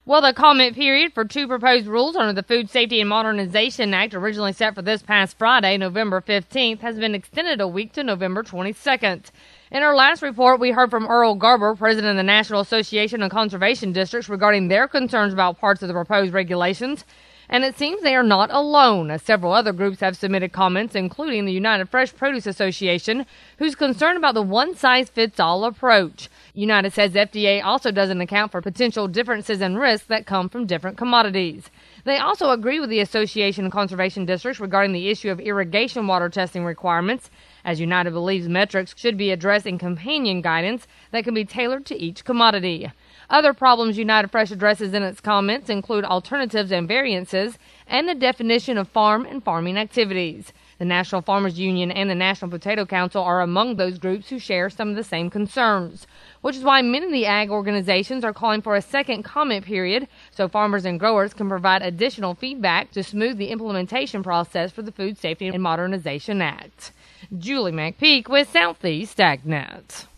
Well, the comment period for two proposed rules under the Food Safety and Modernization Act, originally set for this past Friday, November 15th, has been extended a week to November 22nd. In our last report, we heard from Earl Garber, president of the National Association of Conservation Districts, regarding their concerns about parts of the proposed regulations. And it seems they are not alone, as several other groups have submitted comments, including the United Fresh Produce Association, who's concerned about the one-size-fits-all approach. United says FDA also doesn't account for potential differences in risks that come from different commodities. They also agree with the Association of Conservation Districts regarding the issue of irrigation water testing requirements, as United believes metrics should be addressed in companion guidance that can be tailored to each commodity. Other problems United Fresh addresses in its comments include alternatives and variances and the definition of farm and farming activities. The National Farmers Union and the National Potato Council are among those groups who share some of the same concerns, which is why many of the ag organizations are calling for a second comment period so farmers and growers can provide additional feedback to smooth the implementation process for the Food Safety and Modernization Act. Julie McPeak with Southeast AgNet.